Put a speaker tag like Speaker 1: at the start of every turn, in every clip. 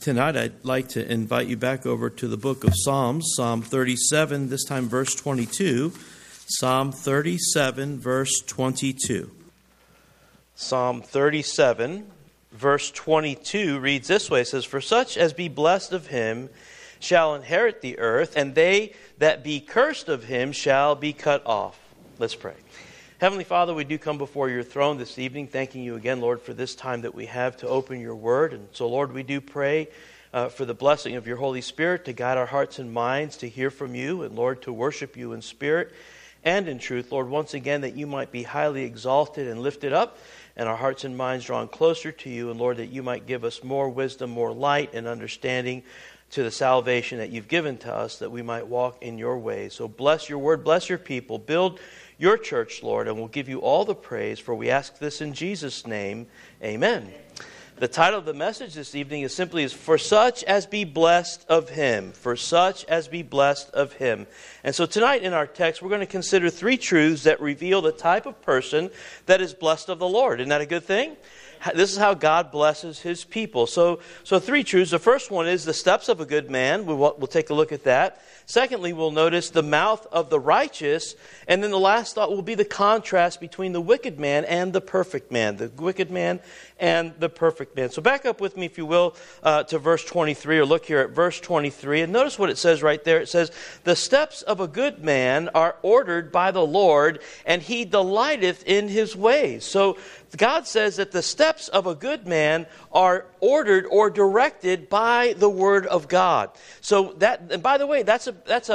Speaker 1: Tonight I'd like to invite you back over to the book of Psalms, Psalm 37, this time verse 22. Psalm 37, verse 22. Psalm 37, verse 22 reads this way. It says, "For such as be blessed of him shall inherit the earth, and they that be cursed of him shall be cut off." Let's pray. Heavenly Father, we do come before your throne this evening, thanking you again, Lord, for this time that we have to open your word. And so, Lord, we do pray for the blessing of your Holy Spirit to guide our hearts and minds to hear from you, and, Lord, to worship you in spirit and in truth. Lord, once again, that you might be highly exalted and lifted up, and our hearts and minds drawn closer to you. And, Lord, that you might give us more wisdom, more light, and understanding to the salvation that you've given to us, that we might walk in your ways. So bless your word, bless your people, build your church, Lord, and we'll give you all the praise, for we ask this in Jesus' name. Amen. The title of the message this evening is simply "For such as be blessed of him." For such as be blessed of him. And so tonight in our text, we're going to consider three truths that reveal the type of person that is blessed of the Lord. Isn't that a good thing? This is how God blesses his people. So three truths. The first one is the steps of a good man. We'll take a look at that. Secondly, we'll notice the mouth of the righteous. And then the last thought will be the contrast between the wicked man and the perfect man. The wicked man and the perfect man. So back up with me, if you will, to verse 23, or look here at verse 23. And notice what it says right there. It says, "The steps of a good man are ordered by the Lord, and he delighteth in his ways." So God says that the steps of a good man are ordered or directed by the Word of God. So that, and by the way, that's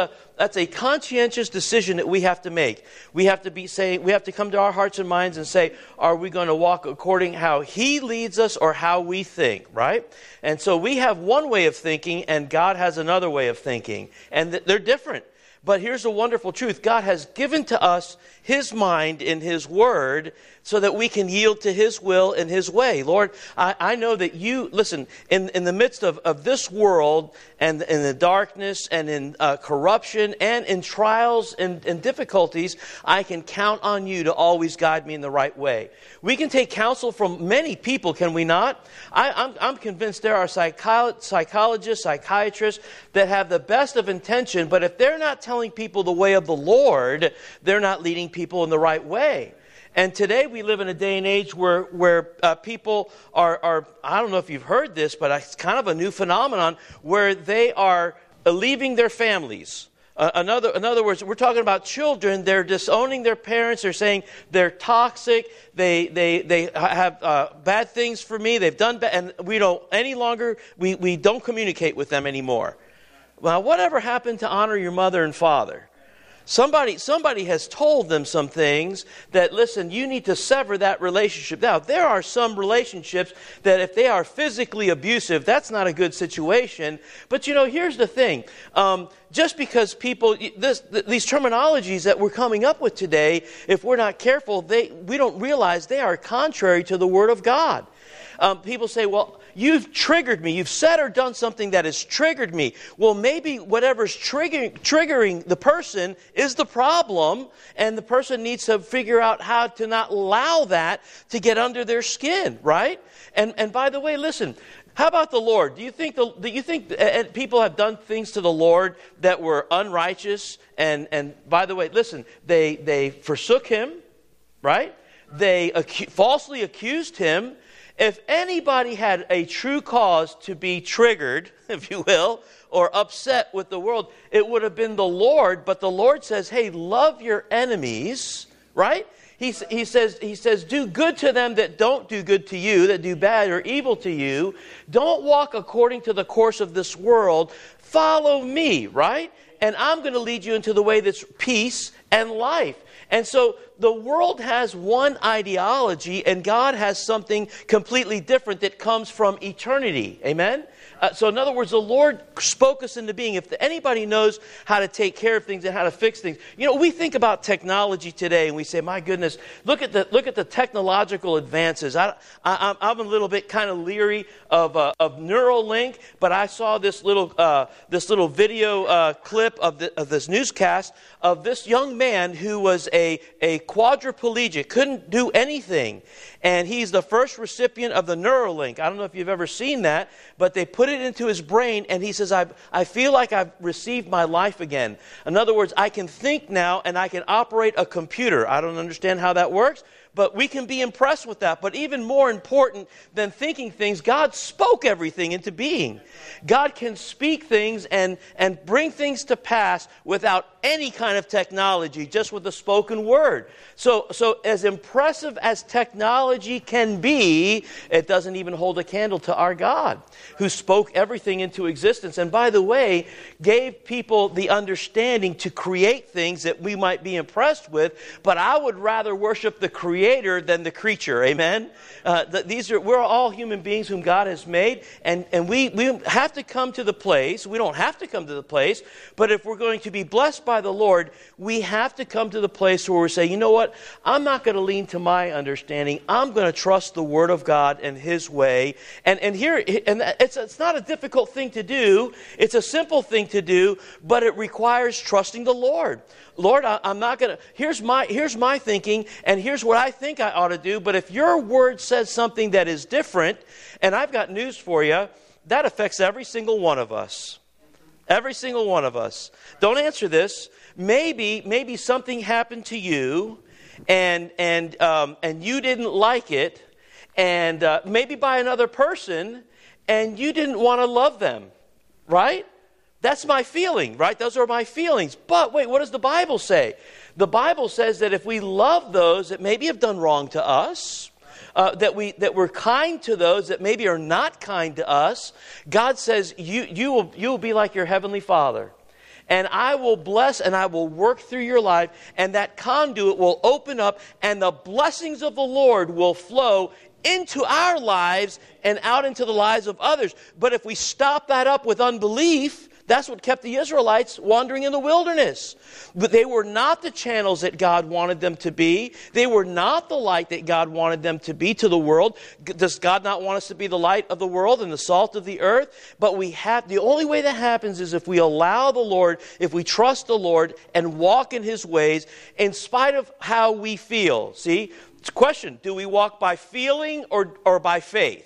Speaker 1: a conscientious decision that we have to make. We have to come to our hearts and minds and say, are we going to walk according how He leads us or how we think, right? And so we have one way of thinking, and God has another way of thinking, and they're different. But here's the wonderful truth. God has given to us His mind in His Word so that we can yield to His will and His way. Lord, I know that you, listen, in the midst of this world and in the darkness and in corruption and in trials and difficulties, I can count on you to always guide me in the right way. We can take counsel from many people, can we not? I'm convinced there are psychologists, psychiatrists that have the best of intention, but if they're not telling people the way of the Lord, they're not leading people in the right way. And today we live in a day and age where people are, I don't know if you've heard this, but it's kind of a new phenomenon where they are leaving their families. In other words, we're talking about children. They're disowning their parents. They're saying they're toxic. They have bad things for me. They've done bad, and we don't any longer. We don't communicate with them anymore. Well, whatever happened to honor your mother and father? Somebody has told them some things that, listen, you need to sever that relationship. Now, there are some relationships that if they are physically abusive, that's not a good situation. But, here's the thing. Just because people, these terminologies that we're coming up with today, if we're not careful, we don't realize they are contrary to the Word of God. People say, well, you've triggered me. You've said or done something that has triggered me. Well, maybe whatever's triggering the person is the problem, and the person needs to figure out how to not allow that to get under their skin, right? And by the way, listen, how about the Lord? Do you think people have done things to the Lord that were unrighteous? And by the way, listen, they forsook Him, right? They falsely accused Him. If anybody had a true cause to be triggered, if you will, or upset with the world, it would have been the Lord. But the Lord says, hey, love your enemies, right? He says, do good to them that don't do good to you, that do bad or evil to you. Don't walk according to the course of this world. Follow me, right? And I'm going to lead you into the way that's peace and life. And so the world has one ideology, and God has something completely different that comes from eternity. Amen? So in other words, the Lord spoke us into being. If anybody knows how to take care of things and how to fix things, we think about technology today and we say, my goodness, look at the technological advances. I'm a little bit kind of leery of Neuralink, but I saw this little video clip of this newscast of this young man who was a quadriplegic, couldn't do anything. And he's the first recipient of the Neuralink. I don't know if you've ever seen that, but they put it into his brain, and he says, I feel like I've received my life again. In other words, I can think now, and I can operate a computer. I don't understand how that works, but we can be impressed with that. But even more important than thinking things, God spoke everything into being. God can speak things and bring things to pass without any kind of technology, just with the spoken word. So as impressive as technology can be, it doesn't even hold a candle to our God, who spoke everything into existence. And by the way, gave people the understanding to create things that we might be impressed with. But I would rather worship the Creator than the creature. Amen? We're all human beings whom God has made, and we have to come to the place. We don't have to come to the place, but if we're going to be blessed by the Lord, we have to come to the place where we say, you know what? I'm not going to lean to my understanding. I'm going to trust the Word of God and His way. And it's not a difficult thing to do. It's a simple thing to do, but it requires trusting the Lord. Lord, I'm not going to, here's my thinking, and here's what I think I ought to do. But if your word says something that is different, and I've got news for you, that affects every single one of us. Every single one of us. Don't answer this. Maybe something happened to you, and you didn't like it, and maybe by another person, and you didn't want to love them, right? That's my feeling, right? Those are my feelings. But wait, what does the Bible say? The Bible says that if we love those that maybe have done wrong to us, that we're kind to those that maybe are not kind to us, God says you will be like your Heavenly Father. And I will bless and I will work through your life, and that conduit will open up, and the blessings of the Lord will flow into our lives and out into the lives of others. But if we stop that up with unbelief, that's what kept the Israelites wandering in the wilderness. But they were not the channels that God wanted them to be. They were not the light that God wanted them to be to the world. Does God not want us to be the light of the world and the salt of the earth? But the only way that happens is if we allow the Lord, if we trust the Lord and walk in His ways in spite of how we feel. See, it's a question, do we walk by feeling or by faith?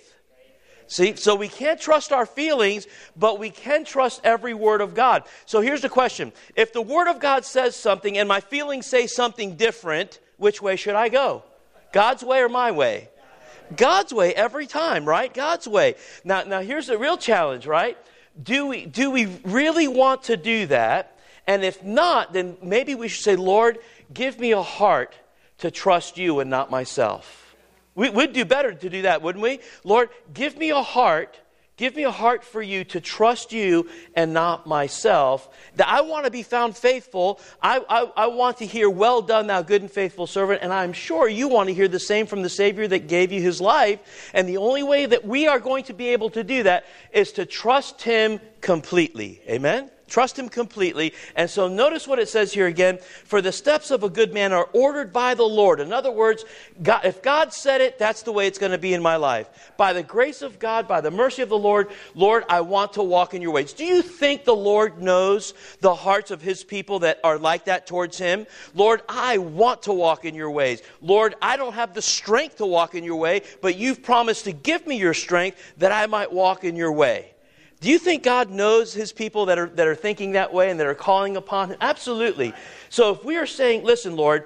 Speaker 1: See, so we can't trust our feelings, but we can trust every word of God. So here's the question. If the Word of God says something and my feelings say something different, which way should I go? God's way or my way? God's way every time, right? God's way. Now here's the real challenge, right? Do we really want to do that? And if not, then maybe we should say, Lord, give me a heart to trust you and not myself. We'd do better to do that, wouldn't we? Lord, give me a heart for you to trust you and not myself. That I want to be found faithful. I want to hear, well done, thou good and faithful servant. And I'm sure you want to hear the same from the Savior that gave you His life. And the only way that we are going to be able to do that is to trust Him completely. Amen? Trust Him completely. And so notice what it says here again. For the steps of a good man are ordered by the Lord. In other words, if God said it, that's the way it's going to be in my life. By the grace of God, by the mercy of the Lord, Lord, I want to walk in your ways. Do you think the Lord knows the hearts of His people that are like that towards Him? Lord, I want to walk in your ways. Lord, I don't have the strength to walk in your way, but you've promised to give me your strength that I might walk in your way. Do you think God knows His people that are thinking that way and that are calling upon Him? Absolutely. So if we are saying, listen, Lord,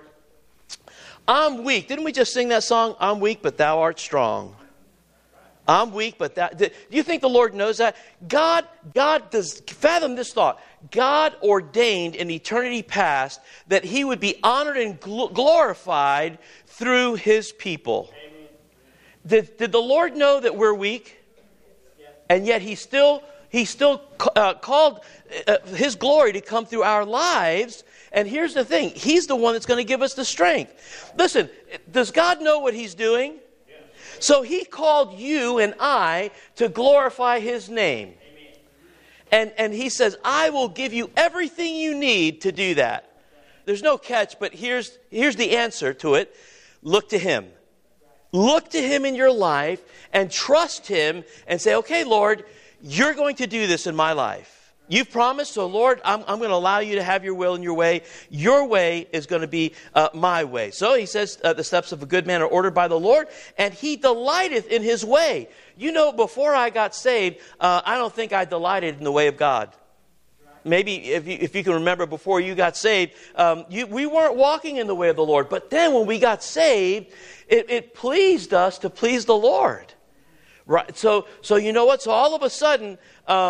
Speaker 1: I'm weak. Didn't we just sing that song? I'm weak, but thou art strong. I'm weak, but do you think the Lord knows that? God does, fathom this thought. God ordained in eternity past that He would be honored and glorified through His people. Did the Lord know that we're weak? And yet He still called His glory to come through our lives. And here's the thing. He's the one that's going to give us the strength. Listen, does God know what He's doing? Yes. So He called you and I to glorify His name. And He says, I will give you everything you need to do that. There's no catch, but here's the answer to it. Look to Him. Look to Him in your life and trust Him and say, okay, Lord, you're going to do this in my life. You've promised, so Lord, I'm going to allow you to have your will and your way. Your way is going to be my way. So he says, the steps of a good man are ordered by the Lord, and he delighteth in his way. You know, before I got saved, I don't think I delighted in the way of God. Maybe if you can remember before you got saved, we weren't walking in the way of the Lord. But then when we got saved, it pleased us to please the Lord. Right. So you know what? So all of a sudden,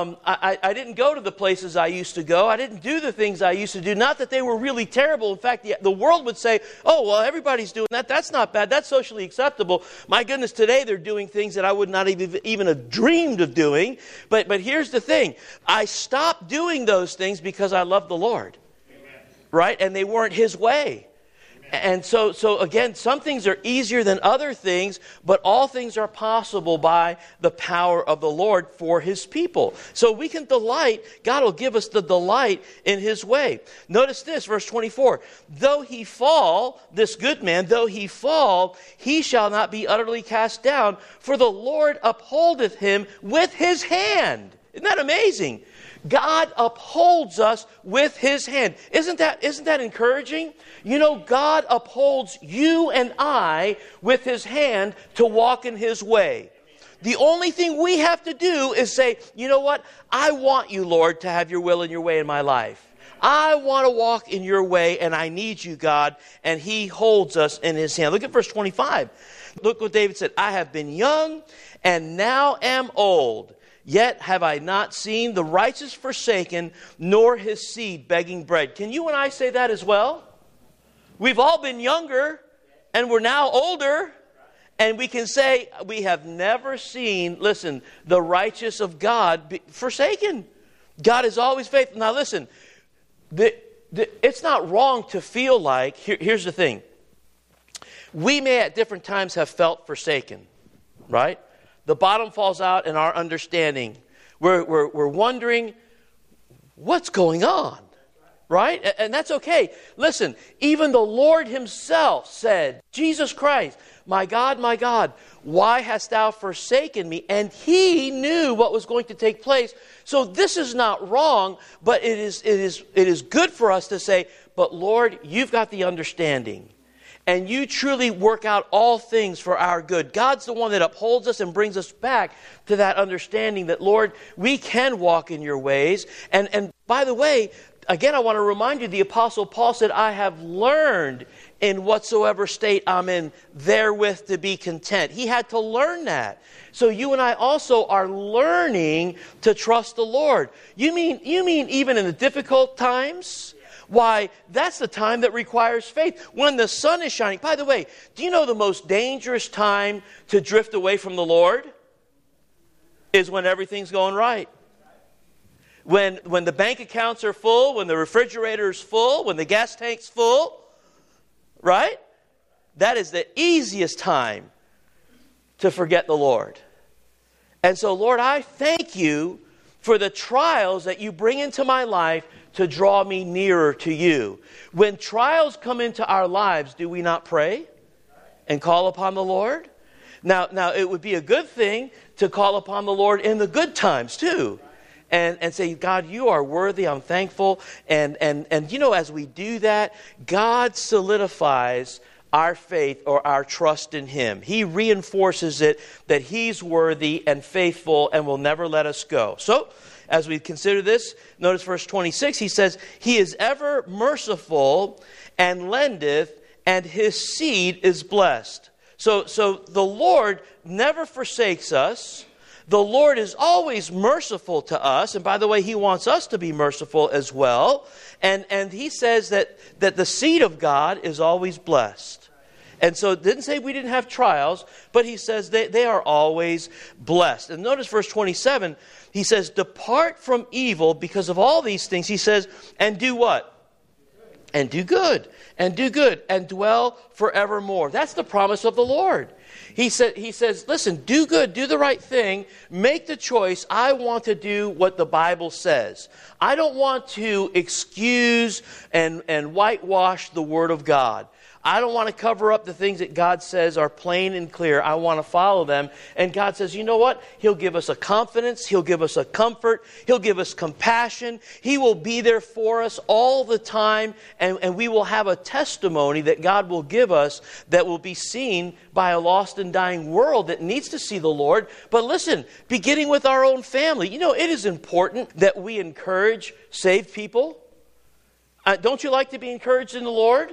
Speaker 1: I didn't go to the places I used to go. I didn't do the things I used to do. Not that they were really terrible. In fact, the world would say, oh, well, everybody's doing that. That's not bad. That's socially acceptable. My goodness, today they're doing things that I would not even have dreamed of doing. But here's the thing. I stopped doing those things because I love the Lord. Amen. Right? And they weren't His way. And so again, some things are easier than other things, but all things are possible by the power of the Lord for His people. So we can delight, God will give us the delight in His way. Notice this, verse 24. Though he fall, this good man, though he fall, he shall not be utterly cast down, for the Lord upholdeth him with His hand. Isn't that amazing? God upholds us with His hand. Isn't that encouraging? You know, God upholds you and I with His hand to walk in His way. The only thing we have to do is say, you know what? I want you, Lord, to have your will and your way in my life. I want to walk in your way, and I need you, God. And He holds us in His hand. Look at verse 25. Look what David said. I have been young and now am old. Yet have I not seen the righteous forsaken, nor his seed begging bread. Can you and I say that as well? We've all been younger, and we're now older, and we can say we have never seen, listen, the righteous of God be forsaken. God is always faithful. Now listen, it's not wrong to feel like, here's the thing. We may at different times have felt forsaken, right? The bottom falls out in our understanding. We're wondering, what's going on? Right? And that's okay. Listen, even the Lord Himself said, Jesus Christ, my God, why hast thou forsaken me? And He knew what was going to take place. So this is not wrong, but it is good for us to say, but Lord, you've got the understanding. And you truly work out all things for our good. God's the one that upholds us and brings us back to that understanding that, Lord, we can walk in your ways. And by the way, again, I want to remind you, the Apostle Paul said, I have learned in whatsoever state I'm in, therewith to be content. He had to learn that. So you and I also are learning to trust the Lord. You mean even in the difficult times? Why, that's the time that requires faith. When the sun is shining. By the way, do you know the most dangerous time to drift away from the Lord is when everything's going right? When the bank accounts are full, when the refrigerator is full, when the gas tank's full, right? That is the easiest time to forget the Lord. And so, Lord, I thank you for the trials that you bring into my life to draw me nearer to you. When trials come into our lives, do we not pray and call upon the Lord? Now it would be a good thing to call upon the Lord in the good times too. And say, God, you are worthy, I'm thankful. And you know, as we do that, God solidifies our faith or our trust in Him. He reinforces it that He's worthy and faithful and will never let us go. So, as we consider this, notice verse 26, he says, He is ever merciful and lendeth, and His seed is blessed. So the Lord never forsakes us. The Lord is always merciful to us. And by the way, He wants us to be merciful as well. And He says that the seed of God is always blessed. And so it didn't say we didn't have trials, but He says they are always blessed. And notice verse 27, He says, depart from evil because of all these things. He says, and do what? And do good. And do good. And dwell forevermore. That's the promise of the Lord. He says, listen, do good, do the right thing, make the choice. I want to do what the Bible says. I don't want to excuse and whitewash the Word of God. I don't want to cover up the things that God says are plain and clear. I want to follow them. And God says, you know what? He'll give us a confidence. He'll give us a comfort. He'll give us compassion. He will be there for us all the time. And we will have a testimony that God will give us that will be seen by a lost and dying world that needs to see the Lord. But listen, beginning with our own family. You know, it is important that we encourage saved people. Don't you like to be encouraged in the Lord?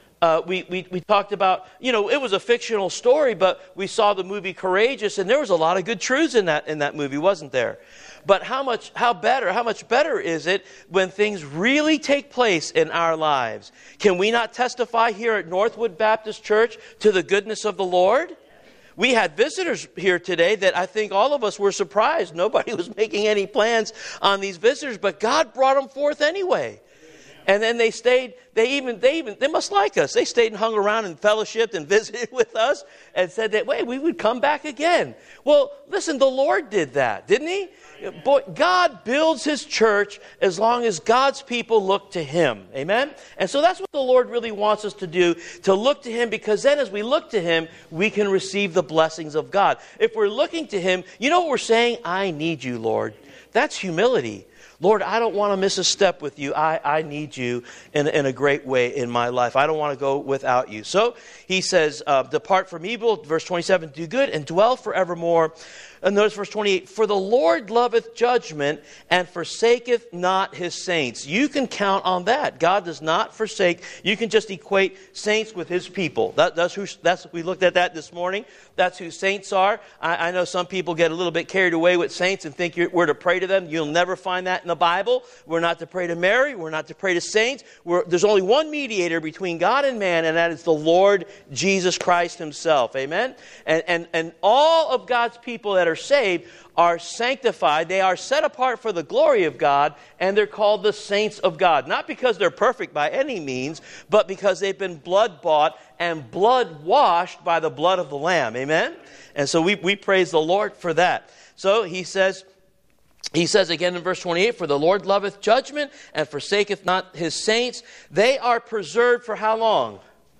Speaker 1: We talked about, you know, it was a fictional story, but we saw the movie Courageous, and there was a lot of good truths in that movie, wasn't there? But how much better is it when things really take place in our lives? Can we not testify here at Northwood Baptist Church to the goodness of the Lord? We had visitors here today that I think all of us were surprised. Nobody was making any plans on these visitors, but God brought them forth anyway. And then they stayed, they must like us. They stayed and hung around and fellowshiped and visited with us and said that, wait, we would come back again. Well, listen, the Lord did that, didn't He? Boy, God builds His church as long as God's people look to Him. Amen? And so that's what the Lord really wants us to do, to look to Him, because then as we look to Him, we can receive the blessings of God. If we're looking to Him, you know what we're saying? I need you, Lord. That's humility. Lord, I don't want to miss a step with you. I need you in a great way in my life. I don't want to go without you. So He says, depart from evil, verse 27, do good and dwell forevermore. And notice verse 28, for the Lord loveth judgment and forsaketh not His saints. You can count on that. God does not forsake. You can just equate saints with His people. We looked at that this morning. That's who saints are. I know some people get a little bit carried away with saints and think we're to pray to them. You'll never find that in the Bible. We're not to pray to Mary. We're not to pray to saints. There's only one mediator between God and man, and that is the Lord Jesus Christ Himself. Amen? And all of God's people that are saved are sanctified. They are set apart for the glory of God, and they're called the saints of God. Not because they're perfect by any means, but because they've been blood-bought and blood-washed by the blood of the Lamb. Amen? And so we praise the Lord for that. So He says again in verse 28, for the Lord loveth judgment and forsaketh not His saints. They are preserved for how long?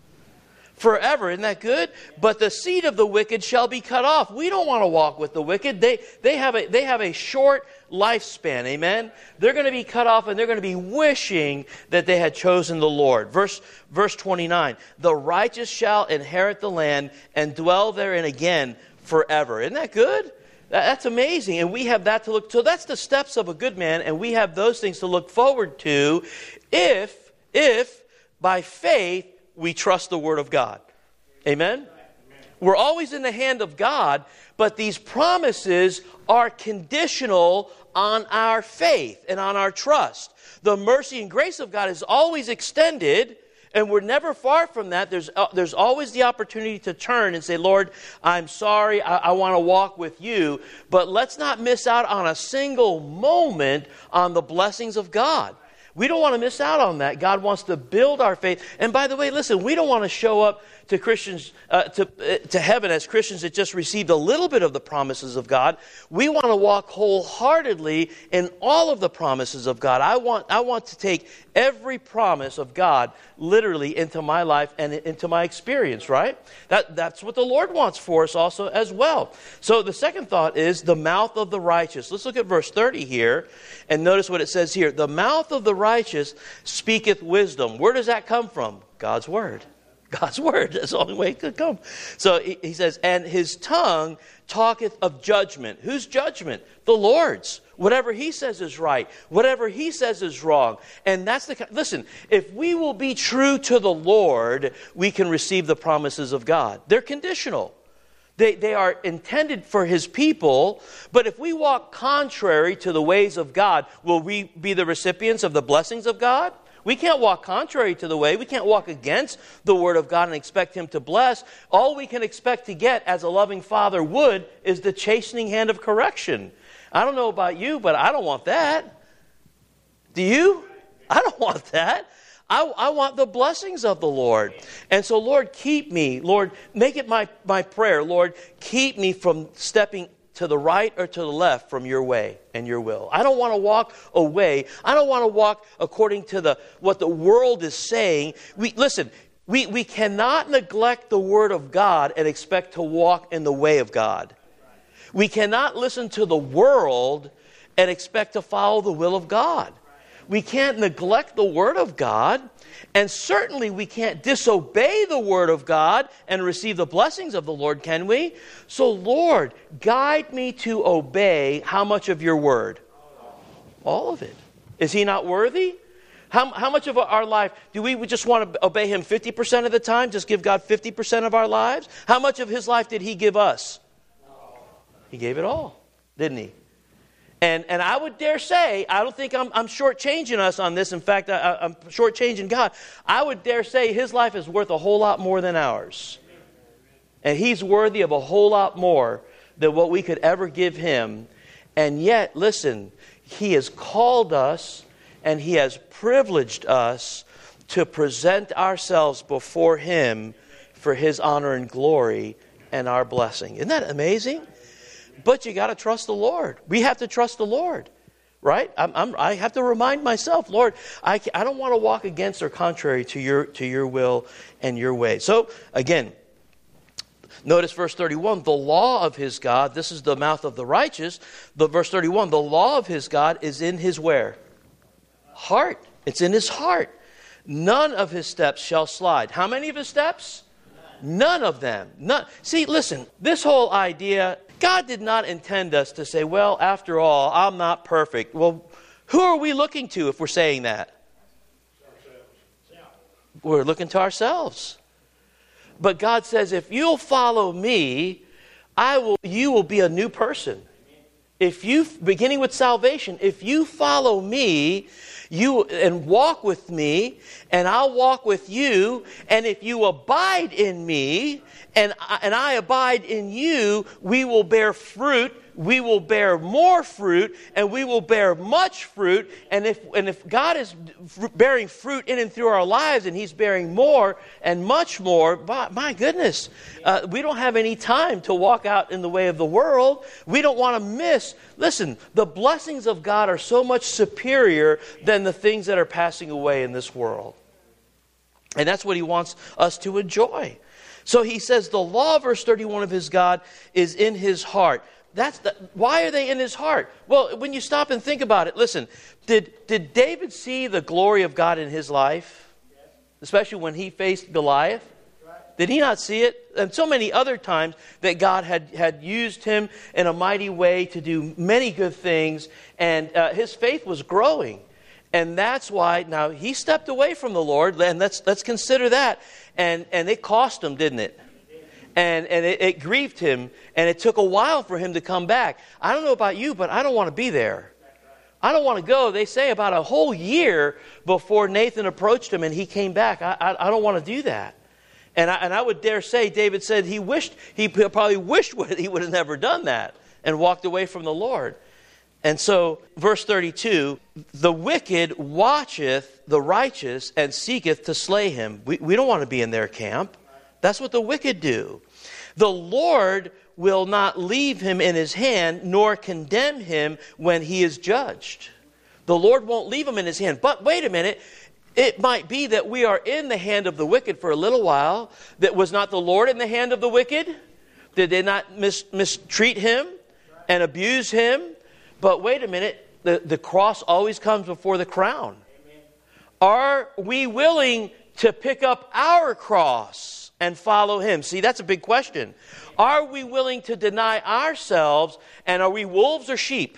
Speaker 1: Forever. Isn't that good? But the seed of the wicked shall be cut off. We don't want to walk with the wicked. They have a short lifespan. Amen? They're going to be cut off, and they're going to be wishing that they had chosen the Lord. Verse 29, the righteous shall inherit the land and dwell therein again forever. Isn't that good? That's amazing. And we have that to look. So that's the steps of a good man, and we have those things to look forward to if by faith we trust the Word of God. Amen? We're always in the hand of God, but these promises are conditional on our faith and on our trust. The mercy and grace of God is always extended, and we're never far from that. There's always the opportunity to turn and say, Lord, I'm sorry, I want to walk with you. But let's not miss out on a single moment on the blessings of God. We don't want to miss out on that. God wants to build our faith. And by the way, listen, we don't want to show up to Christians to heaven as Christians that just received a little bit of the promises of God. We want to walk wholeheartedly in all of the promises of God. I want to take every promise of God literally into my life and into my experience, right? That's what the Lord wants for us also as well. So the second thought is the mouth of the righteous. Let's look at verse 30 here and notice what it says here. The mouth of the righteous speaketh wisdom. Where does that come from? God's Word. God's Word. That's the only way it could come. So he says, and his tongue talketh of judgment. Whose judgment? The Lord's. Whatever He says is right. Whatever He says is wrong. And that's listen, if we will be true to the Lord, we can receive the promises of God. They're conditional. They are intended for His people, but if we walk contrary to the ways of God, will we be the recipients of the blessings of God? We can't walk contrary to the way. We can't walk against the Word of God and expect Him to bless. All we can expect to get, as a loving Father would, is the chastening hand of correction. I don't know about you, but I don't want that. Do you? I don't want that. I want the blessings of the Lord. And so, Lord, keep me. Lord, make it my prayer. Lord, keep me from stepping to the right or to the left from your way and your will. I don't want to walk away. I don't want to walk according to what the world is saying. Listen, We cannot neglect the Word of God and expect to walk in the way of God. We cannot listen to the world and expect to follow the will of God. We can't neglect the Word of God, and certainly we can't disobey the Word of God and receive the blessings of the Lord, can we? So, Lord, guide me to obey how much of your Word? All of it. Is He not worthy? How much of our life do we just want to obey Him 50% of the time? Just give God 50% of our lives? How much of His life did He give us? He gave it all, didn't He? And I would dare say, I don't think I'm shortchanging us on this. In fact, I'm shortchanging God. I would dare say His life is worth a whole lot more than ours. And He's worthy of a whole lot more than what we could ever give Him. And yet, listen, He has called us and He has privileged us to present ourselves before Him for His honor and glory and our blessing. Isn't that amazing? But you got to trust the Lord. We have to trust the Lord, right? I have to remind myself, Lord, I don't want to walk against or contrary to your will and your way. So again, notice verse 31, the law of his God, this is the mouth of the righteous. The verse 31, the law of his God is in his where? Heart. It's in his heart. None of his steps shall slide. How many of his steps? None of them. None. See, listen, this whole idea, God did not intend us to say, well, after all, I'm not perfect. Well, who are we looking to if we're saying that? We're looking to ourselves. But God says, if you'll follow me, you will be a new person. If you, beginning with salvation, if you follow me, and walk with me, and I'll walk with you, and if you abide in me, and I abide in you, we will bear fruit, we will bear more fruit, and we will bear much fruit. And if God is bearing fruit in and through our lives, and He's bearing more and much more, my goodness, we don't have any time to walk out in the way of the world. We don't want to miss. Listen, the blessings of God are so much superior than the things that are passing away in this world. And that's what He wants us to enjoy. So He says the law, verse 31 of His God, is in His heart. Why are they in his heart? Well, when you stop and think about it, listen, did David see the glory of God in his life? Especially when he faced Goliath? Did he not see it? And so many other times that God had used him in a mighty way to do many good things, and his faith was growing. And that's why now he stepped away from the Lord, and let's consider that. And it cost him, didn't it? And it grieved him, and it took a while for him to come back. I don't know about you, but I don't want to be there. I don't want to go. They say about a whole year before Nathan approached him and he came back. I don't want to do that. And I would dare say David said he probably wished he would have never done that and walked away from the Lord. And so, verse 32, the wicked watcheth the righteous and seeketh to slay him. We don't want to be in their camp. That's what the wicked do. The Lord will not leave him in his hand, nor condemn him when he is judged. The Lord won't leave him in his hand. But wait a minute. It might be that we are in the hand of the wicked for a little while. That was not the Lord in the hand of the wicked? Did they not mistreat him and abuse him? But wait a minute. The cross always comes before the crown. Are we willing to pick up our cross and follow Him? See, that's a big question. Are we willing to deny ourselves, and are we wolves or sheep?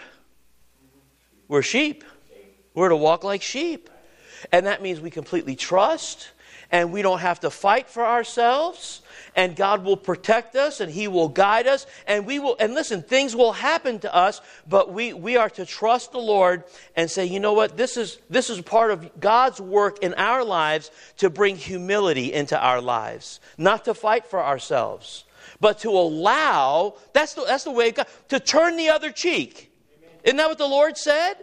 Speaker 1: We're sheep. We're to walk like sheep. And that means we completely trust, and we don't have to fight for ourselves, and God will protect us, and He will guide us, and listen, things will happen to us, but we are to trust the Lord and say, you know what, this is part of God's work in our lives to bring humility into our lives. Not to fight for ourselves, but to allow, that's the way God, to turn the other cheek. Isn't that what the Lord said?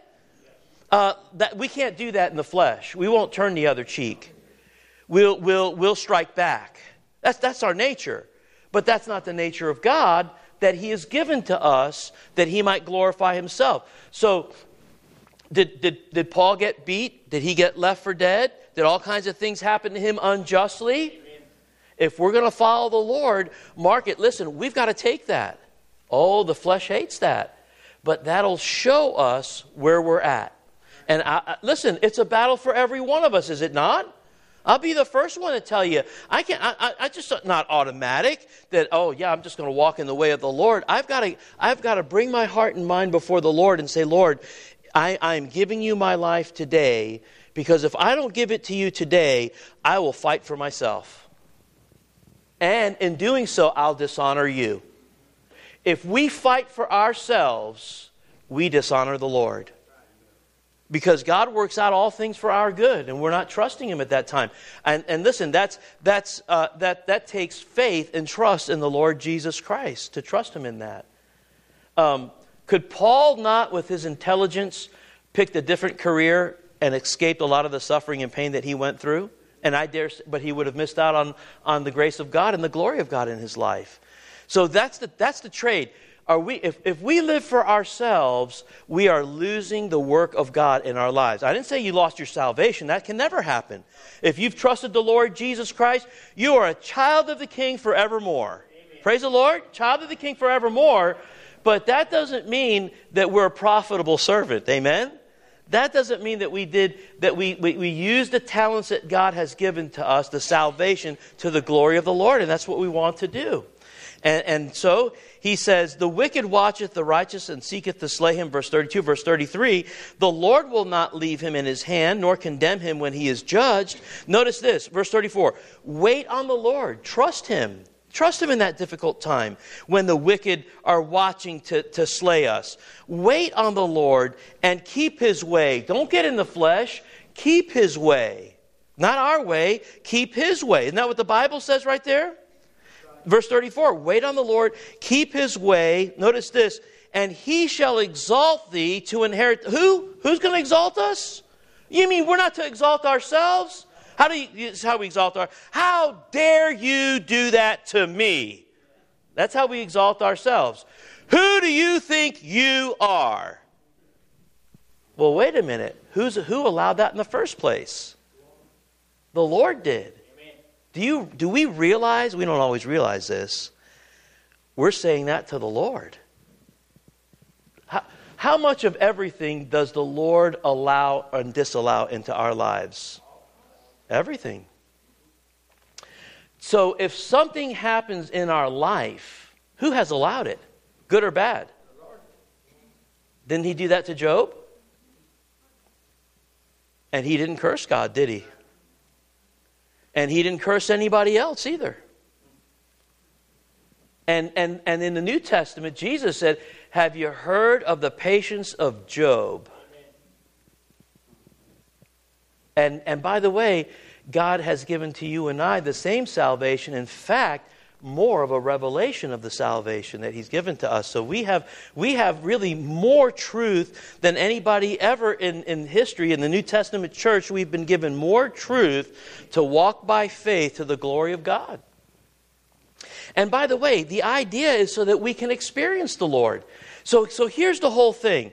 Speaker 1: That we can't do that in the flesh. We won't turn the other cheek. We'll strike back. That's our nature. But that's not the nature of God that He has given to us that He might glorify Himself. So Did Paul get beat? Did he get left for dead? Did all kinds of things happen to him unjustly? Amen. If we're going to follow the Lord, mark it. Listen, we've got to take that. Oh, the flesh hates that. But that'll show us where we're at. And listen, it's a battle for every one of us, is it not? I'll be the first one to tell you, I just not automatic that, oh yeah, I'm just going to walk in the way of the Lord. I've got to bring my heart and mind before the Lord and say, Lord, I'm giving you my life today, because if I don't give it to you today, I will fight for myself. And in doing so, I'll dishonor you. If we fight for ourselves, we dishonor the Lord. Because God works out all things for our good, and we're not trusting Him at that time. And listen, that takes faith and trust in the Lord Jesus Christ, to trust Him in that. Could Paul not, with his intelligence, picked a different career and escaped a lot of the suffering and pain that he went through? And but he would have missed out on the grace of God and the glory of God in his life. So that's the trade. If we live for ourselves, we are losing the work of God in our lives. I didn't say you lost your salvation. That can never happen. If you've trusted the Lord Jesus Christ, you are a child of the King forevermore. Amen. Praise the Lord. Child of the King forevermore. But that doesn't mean that we're a profitable servant. Amen? That doesn't mean that we use the talents that God has given to us, the salvation, to the glory of the Lord. And that's what we want to do. And so he says, the wicked watcheth the righteous and seeketh to slay him. Verse 32, verse 33, the Lord will not leave him in his hand, nor condemn him when he is judged. Notice this, verse 34, wait on the Lord, trust Him. Trust Him in that difficult time when the wicked are watching to slay us. Wait on the Lord and keep His way. Don't get in the flesh. Keep His way. Not our way. Keep His way. Isn't that what the Bible says right there? Verse 34, wait on the Lord, keep His way. Notice this, and He shall exalt thee to inherit. Who? Who's going to exalt us? You mean we're not to exalt ourselves? This is how we exalt how dare you do that to me? That's how we exalt ourselves. Who do you think you are? Well, wait a minute. Who allowed that in the first place? The Lord did. Do we realize? We don't always realize this. We're saying that to the Lord. How much of everything does the Lord allow and disallow into our lives? Everything. So if something happens in our life, who has allowed it? Good or bad? Didn't He do that to Job? And he didn't curse God, did he? And he didn't curse anybody else either. And in the New Testament, Jesus said, have you heard of the patience of Job? And by the way, God has given to you and I the same salvation. In fact, more of a revelation of the salvation that He's given to us. So we have really more truth than anybody ever in history. In the New Testament church, we've been given more truth to walk by faith to the glory of God. And by the way, the idea is so that we can experience the Lord. So here's the whole thing.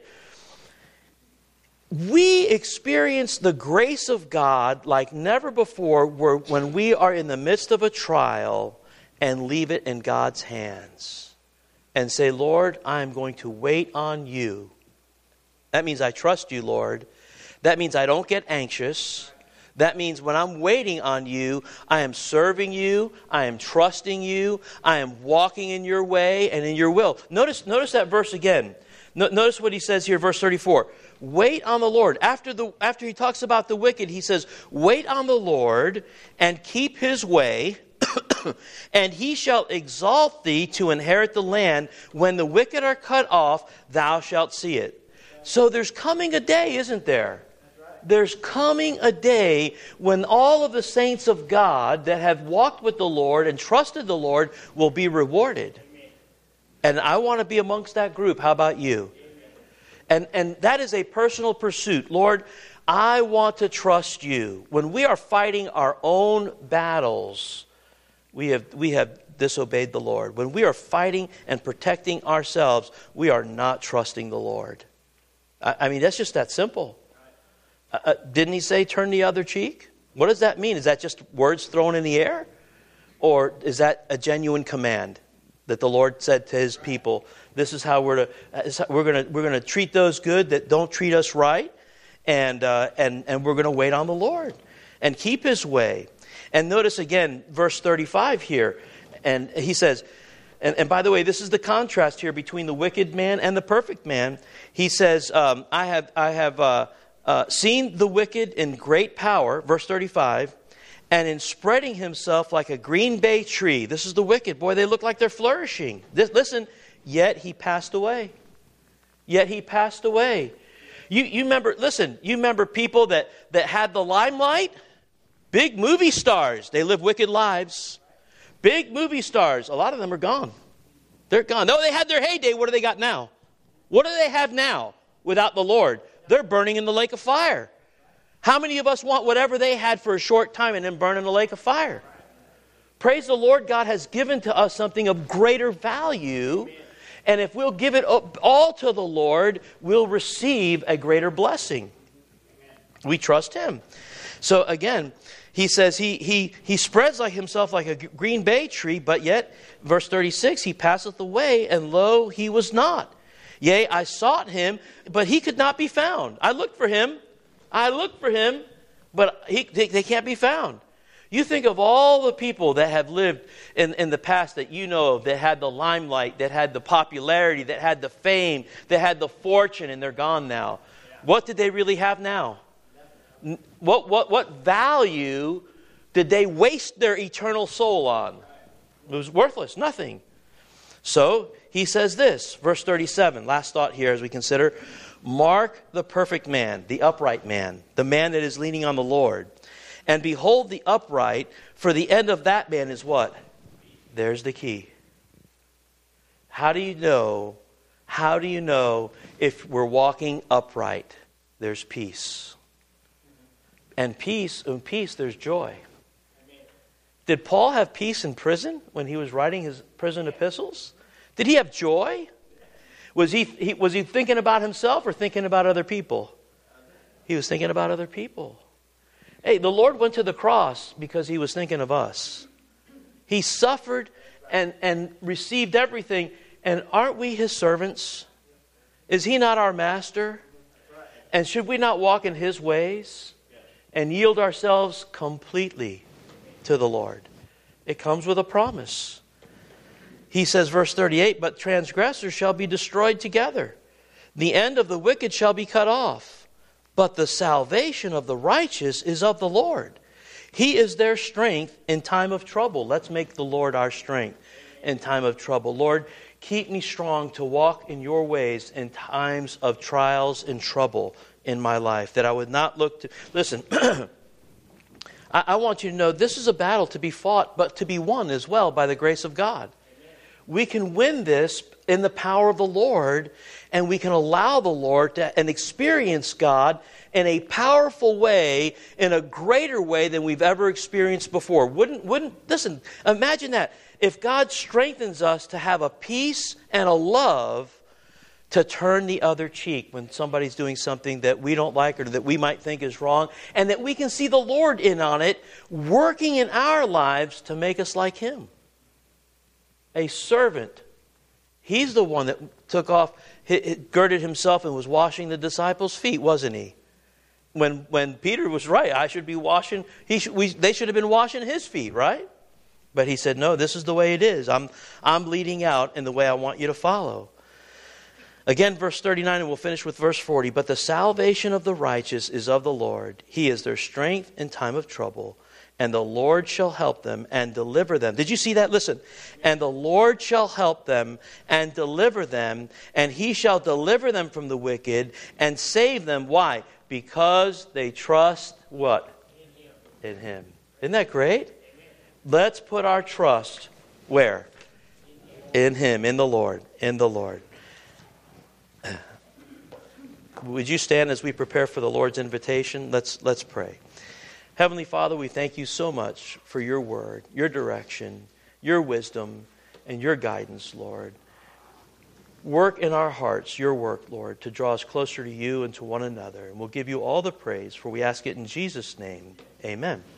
Speaker 1: We experience the grace of God like never before when we are in the midst of a trial and leave it in God's hands and say, Lord, I'm going to wait on you. That means I trust you, Lord. That means I don't get anxious. That means when I'm waiting on you, I am serving you, I am trusting you, I am walking in your way and in your will. Notice that verse again. Notice what he says here, verse 34. Wait on the Lord. After he talks about the wicked, he says, wait on the Lord and keep His way, and He shall exalt thee to inherit the land. When the wicked are cut off, thou shalt see it. So there's coming a day, isn't there? There's coming a day when all of the saints of God that have walked with the Lord and trusted the Lord will be rewarded. And I want to be amongst that group. How about you? And that is a personal pursuit. Lord, I want to trust you. When we are fighting our own battles, we have disobeyed the Lord. When we are fighting and protecting ourselves, we are not trusting the Lord. I mean, that's just that simple. Didn't he say turn the other cheek? What does that mean? Is that just words thrown in the air? Or is that a genuine command that the Lord said to his people, this is how we're going to treat those good that don't treat us right, and we're going to wait on the Lord and keep his way. And notice again, verse 35 here, and he says, and by the way, this is the contrast here between the wicked man and the perfect man. He says, I have seen the wicked in great power, verse 35, and in spreading himself like a green bay tree. This is the wicked. Boy, they look like they're flourishing. Listen, yet he passed away. Yet he passed away. You remember people that had the limelight? Big movie stars. They live wicked lives. Big movie stars. A lot of them are gone. They're gone. No, they had their heyday. What do they got now? What do they have now without the Lord? They're burning in the lake of fire. How many of us want whatever they had for a short time and then burn in the lake of fire? Praise the Lord, God has given to us something of greater value. And if we'll give it all to the Lord, we'll receive a greater blessing. We trust him. So again, he says he spreads like himself like a green bay tree, but yet, verse 36, he passeth away, and lo, he was not. Yea, I sought him, but he could not be found. I looked for him, but they can't be found. You think of all the people that have lived in the past that you know of, that had the limelight, that had the popularity, that had the fame, that had the fortune, and they're gone now. What did they really have now? What value did they waste their eternal soul on? It was worthless, nothing. So he says this, verse 37, last thought here as we consider, mark the perfect man, the upright man, the man that is leaning on the Lord. And behold the upright, for the end of that man is what? There's the key. How do you know if we're walking upright? There's peace. And peace, there's joy. Did Paul have peace in prison when he was writing his prison epistles? Did he have joy? Was he thinking about himself or thinking about other people? He was thinking about other people. Hey, the Lord went to the cross because he was thinking of us. He suffered and received everything. And aren't we his servants? Is he not our master? And should we not walk in his ways and yield ourselves completely to the Lord? It comes with a promise. He says, verse 38, but transgressors shall be destroyed together. The end of the wicked shall be cut off. But the salvation of the righteous is of the Lord. He is their strength in time of trouble. Let's make the Lord our strength in time of trouble. Lord, keep me strong to walk in your ways in times of trials and trouble in my life. That I would not look to... Listen, I want you to know this is a battle to be fought, but to be won as well by the grace of God. We can win this in the power of the Lord, and we can allow the Lord to and experience God in a powerful way, in a greater way than we've ever experienced before. Listen, imagine that. If God strengthens us to have a peace and a love to turn the other cheek when somebody's doing something that we don't like or that we might think is wrong, and that we can see the Lord in on it, working in our lives to make us like him. A servant. He's the one that took off, girded himself and was washing the disciples' feet, wasn't he? When Peter was right, I should be washing, they should have been washing his feet, right? But he said, no, this is the way it is. I'm leading out in the way I want you to follow. Again, verse 39, and we'll finish with verse 40. But the salvation of the righteous is of the Lord. He is their strength in time of trouble. And the Lord shall help them and deliver them. Did you see that? Listen. And the Lord shall help them and deliver them. And he shall deliver them from the wicked and save them. Why? Because they trust what? In him. Isn't that great? Let's put our trust where? In him, in the Lord, in the Lord. Would you stand as we prepare for the Lord's invitation? Let's pray. Heavenly Father, we thank you so much for your word, your direction, your wisdom, and your guidance, Lord. work in our hearts your work, Lord, to draw us closer to you and to one another. And we'll give you all the praise, for we ask it in Jesus' name. Amen.